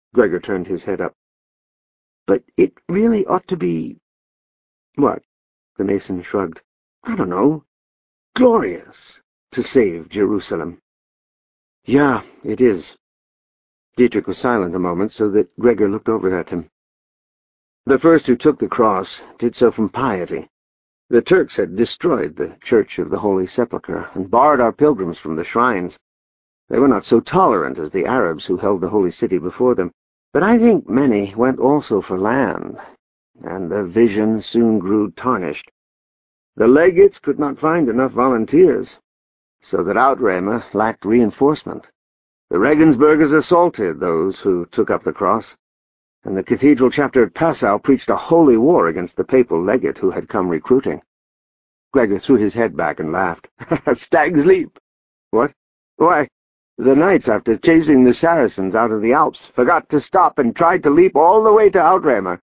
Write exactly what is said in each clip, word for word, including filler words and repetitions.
Gregor turned his head up. "But it really ought to be—" "What?" The Mason shrugged. "I don't know. Glorious. To save Jerusalem." "Yeah, it is." Dietrich was silent a moment, so that Gregor looked over at him. "The first who took the cross did so from piety. The Turks had destroyed the Church of the Holy Sepulchre and barred our pilgrims from the shrines. They were not so tolerant as the Arabs who held the holy city before them, but I think many went also for land, and the vision soon grew tarnished. The legates could not find enough volunteers, so that Outremer lacked reinforcement. The Regensburgers assaulted those who took up the cross, and the cathedral chapter at Passau preached a holy war against the papal legate who had come recruiting." Gregor threw his head back and laughed. "A stag's leap." "What?" "Why, the knights, after chasing the Saracens out of the Alps, forgot to stop and tried to leap all the way to Outremer."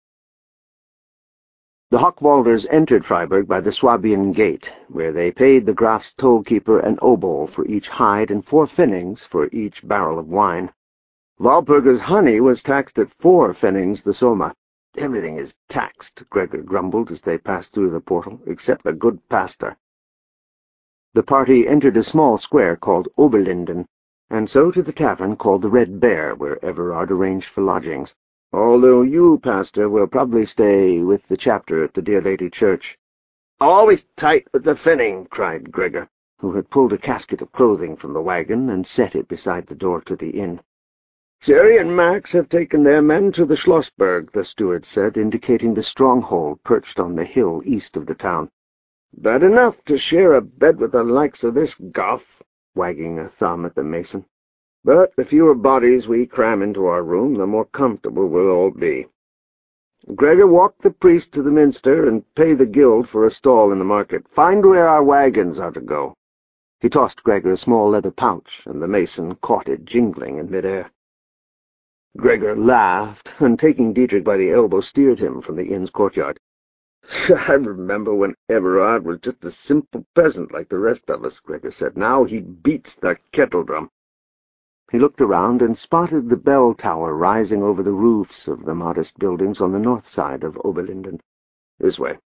The Hochwalders entered Freiburg by the Swabian Gate, where they paid the Graf's toll-keeper an obol for each hide and four pfennigs for each barrel of wine. Walpurga's honey was taxed at four pfennigs the soma. "Everything is taxed," Gregor grumbled as they passed through the portal, "except the good pastor." The party entered a small square called Oberlinden, and so to the tavern called the Red Bear, where Everard arranged for lodgings. "Although you, pastor, will probably stay with the chapter at the Dear Lady Church." "Always tight with the pfennig," cried Gregor, who had pulled a casket of clothing from the wagon and set it beside the door to the inn. "Thierry and Max have taken their men to the Schlossberg," the steward said, indicating the stronghold perched on the hill east of the town. "Bad enough to share a bed with the likes of this Goff," wagging a thumb at the mason. "But the fewer bodies we cram into our room, the more comfortable we'll all be. Gregor, walk the priest to the minster and pay the guild for a stall in the market. Find where our wagons are to go." He tossed Gregor a small leather pouch, and the mason caught it jingling in mid-air. Gregor laughed, and taking Dietrich by the elbow steered him from the inn's courtyard. "I remember when Everard was just a simple peasant like the rest of us," Gregor said. "Now he beats the kettle-drum." He looked around and spotted the bell tower rising over the roofs of the modest buildings on the north side of Oberlinden. "This way."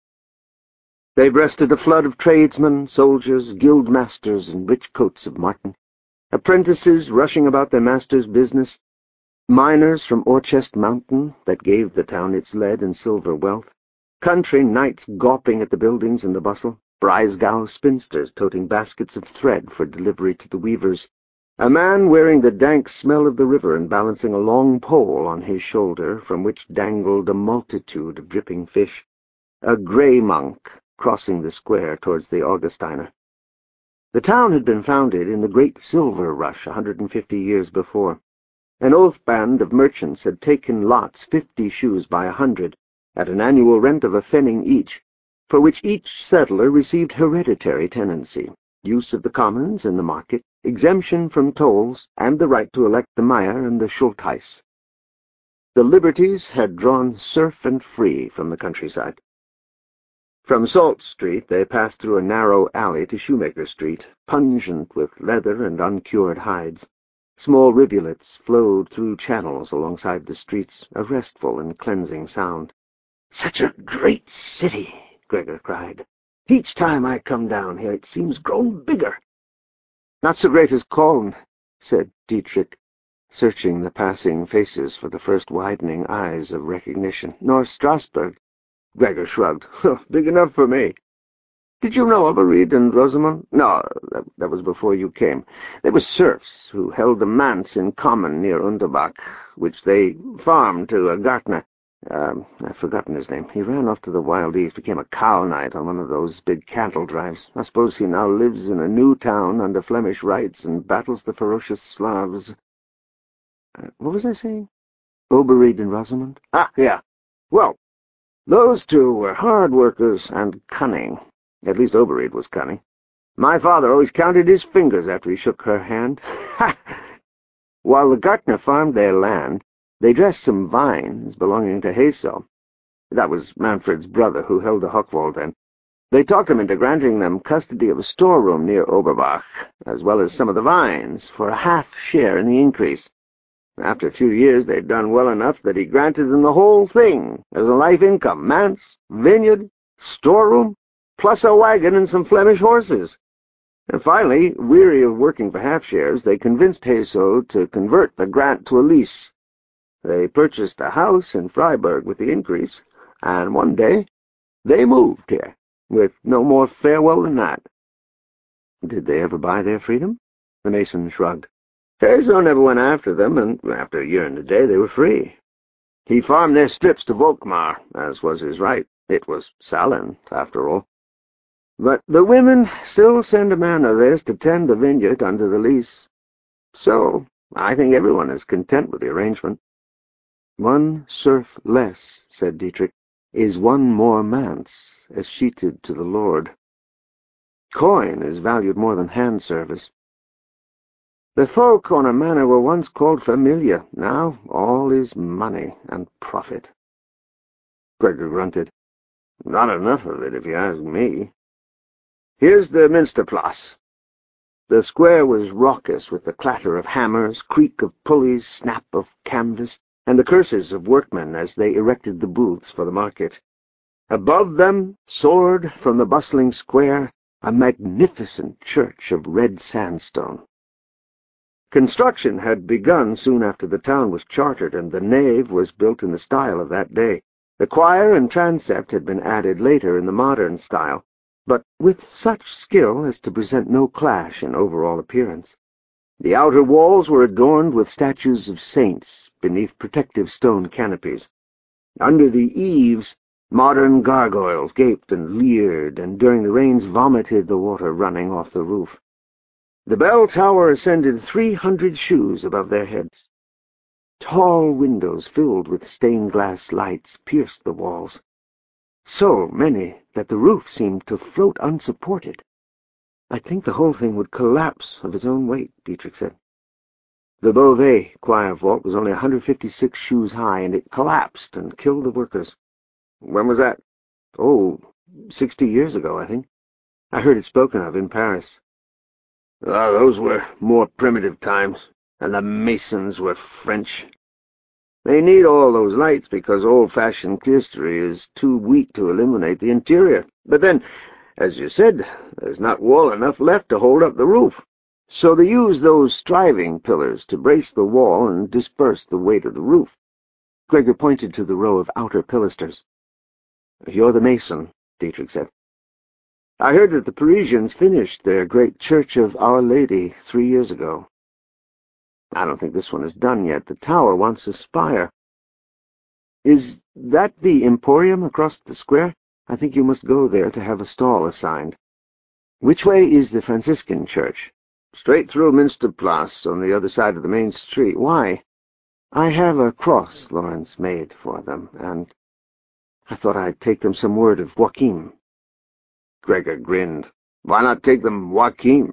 They breasted a flood of tradesmen, soldiers, guild-masters in rich coats of marten, apprentices rushing about their master's business, miners from Orchest Mountain, that gave the town its lead and silver wealth, country knights gawping at the buildings and the bustle, Breisgau spinsters toting baskets of thread for delivery to the weavers, a man wearing the dank smell of the river and balancing a long pole on his shoulder from which dangled a multitude of dripping fish, a grey monk crossing the square towards the Augustiner. The town had been founded in the great silver rush a hundred and fifty years before. An oath band of merchants had taken lots fifty shoes by a hundred, at an annual rent of a pfennig each, for which each settler received hereditary tenancy, use of the commons and the market, exemption from tolls, and the right to elect the mayor and the Schultheiss. The liberties had drawn serf and free from the countryside. From Salt Street they passed through a narrow alley to Shoemaker Street, pungent with leather and uncured hides. Small rivulets flowed through channels alongside the streets, a restful and cleansing sound. "Such a great city!" Gregor cried. "Each time I come down here it seems grown bigger." "Not so great as Cologne," said Dietrich, searching the passing faces for the first widening eyes of recognition. "Nor Strasbourg." Gregor shrugged. "Big enough for me." "Did you know Oberid and Rosamund?" "No, that, that was before you came. They were serfs who held a manse in common near Unterbach, which they farmed to a gardener. Um, I've forgotten his name. He ran off to the Wild East, became a cow knight on one of those big cattle drives. I suppose he now lives in a new town under Flemish rights and battles the ferocious Slavs. Uh, what was I saying? Oberid and Rosamund? Ah, yeah. Well, those two were hard workers and cunning. At least Oberid was cunning. My father always counted his fingers after he shook her hand. Ha! While the Gartner farmed their land, they dressed some vines belonging to Haso. That was Manfred's brother, who held the Hochwald then. They talked him into granting them custody of a storeroom near Oberbach, as well as some of the vines, for a half share in the increase. After a few years, they'd done well enough that he granted them the whole thing as a life income, manse, vineyard, storeroom, plus a wagon and some Flemish horses. And finally, weary of working for half-shares, they convinced Haso to convert the grant to a lease. They purchased a house in Freiburg with the increase, and one day they moved here, with no more farewell than that. Did they ever buy their freedom? The Mason shrugged. Haso never went after them, and after a year and a day they were free. He farmed their strips to Volkmar, as was his right. It was Salin, after all. But the women still send a man of theirs to tend the vineyard under the lease. So, I think everyone is content with the arrangement. One serf less, said Dietrich, is one more manse, escheated to the Lord. Coin is valued more than hand service. The folk on a manor were once called familiar. Now all is money and profit. Gregor grunted. Not enough of it, if you ask me. Here's the Minsterplatz. The square was raucous with the clatter of hammers, creak of pulleys, snap of canvas, and the curses of workmen as they erected the booths for the market. Above them soared from the bustling square a magnificent church of red sandstone. Construction had begun soon after the town was chartered, and the nave was built in the style of that day. The choir and transept had been added later in the modern style, but with such skill as to present no clash in overall appearance. The outer walls were adorned with statues of saints beneath protective stone canopies. Under the eaves, modern gargoyles gaped and leered, and during the rains vomited the water running off the roof. The bell tower ascended three hundred shoes above their heads. Tall windows filled with stained-glass lights pierced the walls, so many that the roof seemed to float unsupported. I think the whole thing would collapse of its own weight, Dietrich said. The Beauvais choir vault was only one hundred fifty-six shoes high, and it collapsed and killed the workers. When was that? Oh, sixty years ago, I think. I heard it spoken of in Paris. Ah, those were more primitive times, and the masons were French. They need all those lights because old-fashioned clerestory is too weak to illuminate the interior. But then, as you said, there's not wall enough left to hold up the roof. So they use those striving pillars to brace the wall and disperse the weight of the roof. Gregor pointed to the row of outer pilasters. You're the mason, Dietrich said. I heard that the Parisians finished their great Church of Our Lady three years ago. I don't think this one is done yet. The tower wants a spire. Is that the Emporium across the square? I think you must go there to have a stall assigned. Which way is the Franciscan church? Straight through Minsterplatz on the other side of the main street. Why? I have a cross Lawrence made for them, and I thought I'd take them some word of Joachim. Gregor grinned. Why not take them Joachim?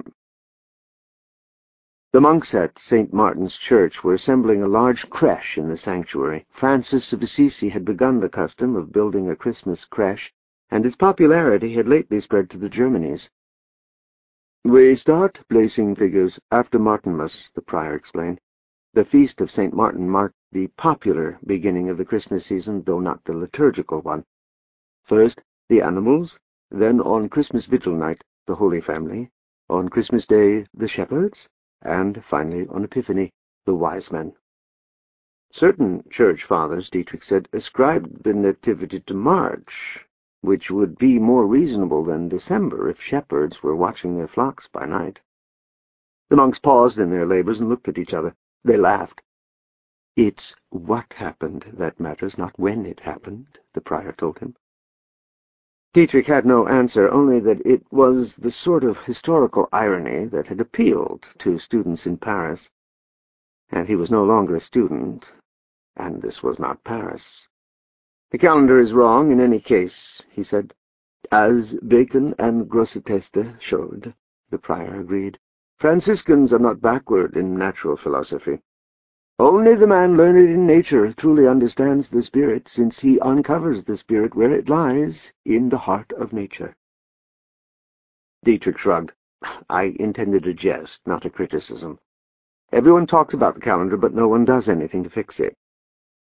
The monks at Saint Martin's Church were assembling a large creche in the sanctuary. Francis of Assisi had begun the custom of building a Christmas creche, and its popularity had lately spread to the Germanies. We start placing figures after Martinmas, the prior explained. The feast of Saint Martin marked the popular beginning of the Christmas season, though not the liturgical one. First, the animals, then on Christmas Vigil night, the Holy Family, on Christmas Day, the shepherds, and finally, on Epiphany, the wise men. Certain church fathers, Dietrich said, ascribed the nativity to March, which would be more reasonable than December if shepherds were watching their flocks by night. The monks paused in their labors and looked at each other. They laughed. It's what happened that matters, not when it happened, the prior told him. Dietrich had no answer, only that it was the sort of historical irony that had appealed to students in Paris. And he was no longer a student, and this was not Paris. The calendar is wrong in any case, he said. As Bacon and Grosseteste showed, the prior agreed. Franciscans are not backward in natural philosophy. Only the man learned in nature truly understands the spirit, since he uncovers the spirit where it lies, in the heart of nature. Dietrich shrugged. I intended a jest, not a criticism. Everyone talks about the calendar, but no one does anything to fix it.